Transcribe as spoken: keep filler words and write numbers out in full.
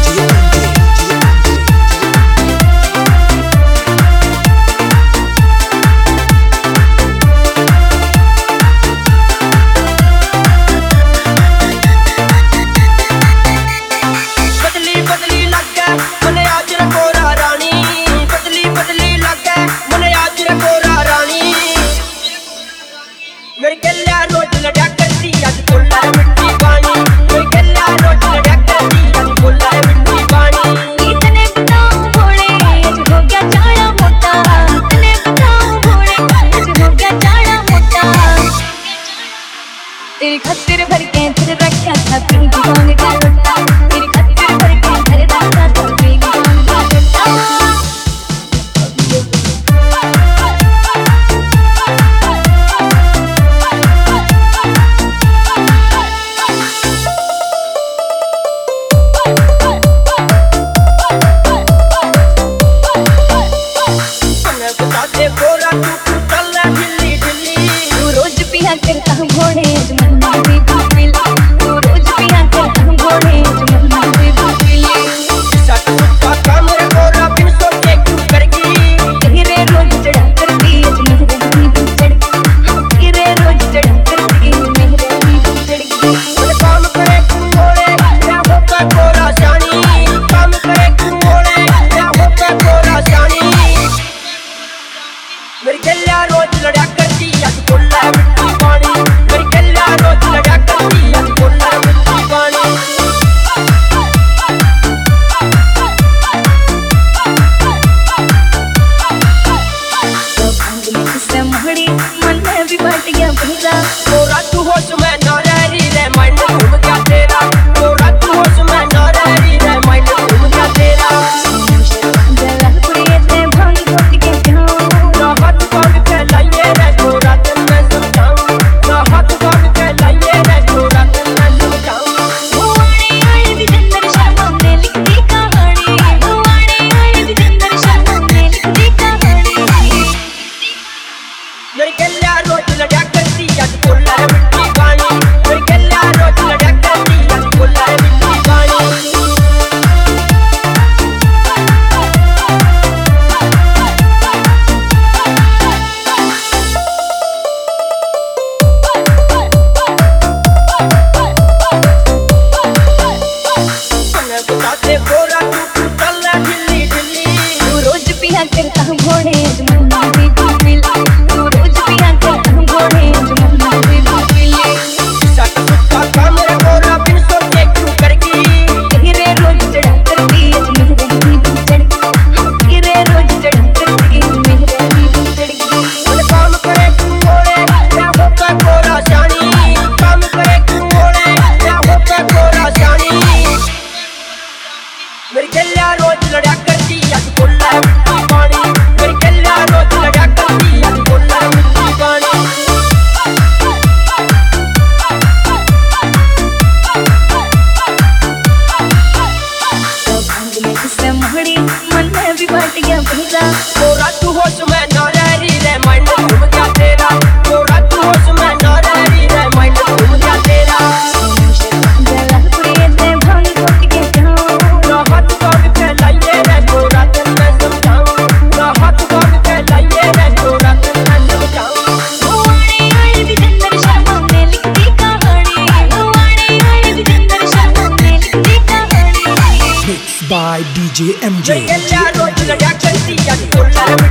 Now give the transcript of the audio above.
तेरी खातिर भर के फिर रखा था पिंकी कौन का लुट्टा, तेरी खातिर भर के फिर रखा था पिंकी कौन का लुट्टा। तू रोज पिया करता हूँ घोड़े जमना भी भूल, तू रोज पिया करता हूँ घोड़े जमना भी भूल। सटका काम रे गोरा बिन सोचे क्यों करगी, तेरे रोज चढ़ा करती मेरे भी चढ़, तेरे रोज चढ़ा करती मेरे भी चढ़। काम करे क्यों मोड़े या होका गोरा जानी, काम करे क्यों मोड़े या होका गोरा जानी। मेरी गल्ला रोज लड़ा करती आज बोला मिट्टी पानी, मेरी गल्ला रोज लड़ा करती आज बोला मिट्टी पानी। तो भांग में किससे मोड़ी मन में भी बैठ गया भैया, गोरा तू होश में ना रही रे माइंड घूम गया तेरा, गोरा तू होश में ना रही रे माइंड घूम गया तेरा। जला कुड़िए ते भांग घोट के जाऊं, ना हाथ भाग के लाइए रे गोरा तेन मैं समझाऊं, ना हाथ भाग के लाइए रे गोरा तेन मैं समझाऊं। हुआड़े आए विजेंद्र शर्मा ने लिख दी कहानी, हुआड़े आए विजेंद्र शर्मा ने लिख दी कहानी। मेरी गल्ला रोज लड़ा करती आज बोला मिट्टी पानी, मेरी गल्ला रोज लड़ा करती आज बोला मिट्टी पानी। बताते गोरा तू चल ढिल्ली ढिल्ली, तू रोज पिया करता हूँ घोड़े जमना भी भूल, तू रोज पिया करता हूँ घोड़े जमना भी भूल। सटका काम रे गोरा बिन सोचे क्यों करगी, तेरे रोज चढ़ा करती मेरे भी चढ़, तेरे रोज चढ़ा करती मेरे भी चढ़। काम करे क्यों मोड़े या होका गोरा जानी, काम करे क्यों मोड़े या होका गोरा जानी। मेरी गल्ला रोज लड़ा करती आज बोला मिट्टी पानी, मेरी गल्ला रोज लड़ा करती आज बोला मिट्टी पानी। तो भांग में किससे मोड़ी मन में भी बैठ गया भैया, गोरा तू होश में ना रही रे माइंड घूम गया तेरा, गोरा तू होश में ना रही रे माइंड घूम गया तेरा। जला कुड़िए ते भांग घोट के जाऊं, ना हाथ भाग के लाइए रे गोरा तेन मैं समझाऊं, ना हाथ भाग के लाइए रे गोरा तेन मैं समझाऊं। हुआड़े आए विजेंद्र शर्मा ने लिख दी कहानी, हुआड़े आए विजेंद्र शर्मा ने लिख दी कहानी। Mixed by D J M J. मेरी गल्ला रोज लड़ा करती आज बोला